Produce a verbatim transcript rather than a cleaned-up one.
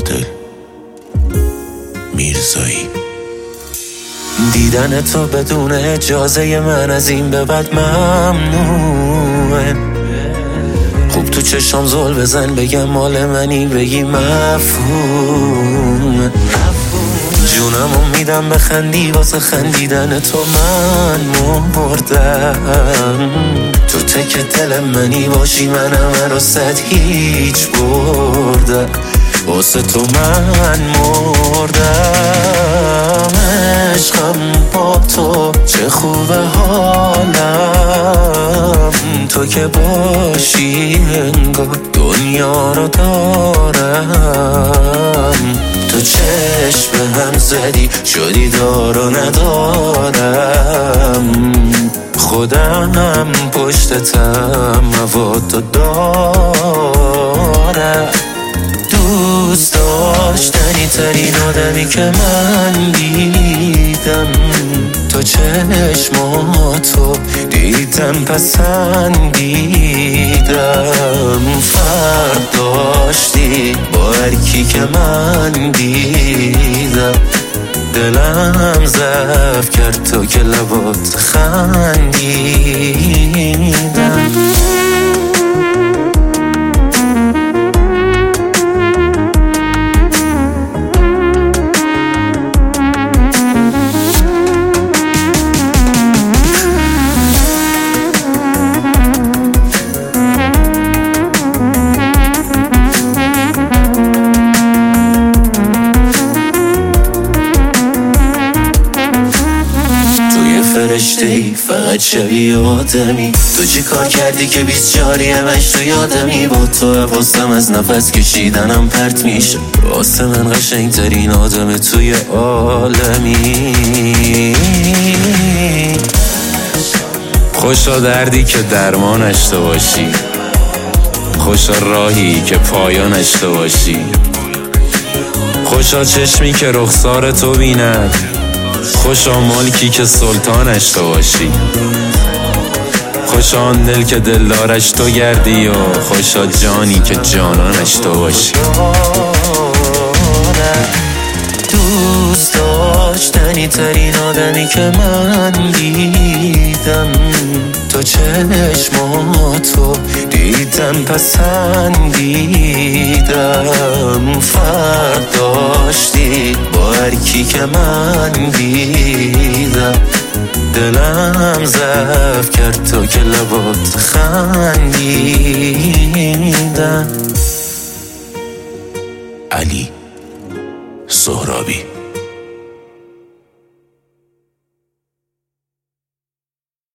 عادل میرزایی. دیدن تو بدون اجازه من از این به بعد ممنوعه. خوب تو چشام زل بزن بگم مال منی بگی مفهومه. جونمو میدم بخندی واسه خندیدن تو من مردم. تو تک دل منی باشی منم راست هیچ بردم. واسه تو من مردم. عشقم با تو چه خوبه حالم. تو که باشی انگار دنیا رو دارم. تو چشم هم زدی شدی دار و ندارم. خودم پشتتم مواد و دارم. دوست داشتنی ترین آدمی که من دیدم. تو چشماتو دیدم پسندیدم. فرق داشتی با هر کی که من دیدم. دلم ضعف کرد تو که لبات خندیدم. فرشته‌ای فقط شبیه آدمی. تو چی کار کردی که بیست جاری همش تو یادمی. با تو حواسم از نفس کشیدنم پرت میشه. واسه من قشنگترین آدم توی عالمی. خوشا دردی که درمانش تو باشی. خوشا راهی که پایانش تو باشی. خوشا چشمی که رخسار تو بیند. خوشا ملکی که سلطانش تو باشی. خوشا آن دل که دلدارش تو گردی. و خوشا جانی که جانانش تو باشی. دوست داشتنی ترین آدمی که من دیدم. تو چشماتو دیدم پسندیدم. فرق داشتی با هر کی که من دیدم. دلم ضعف کرد تو که لبات خندیدم. علی سهرابی.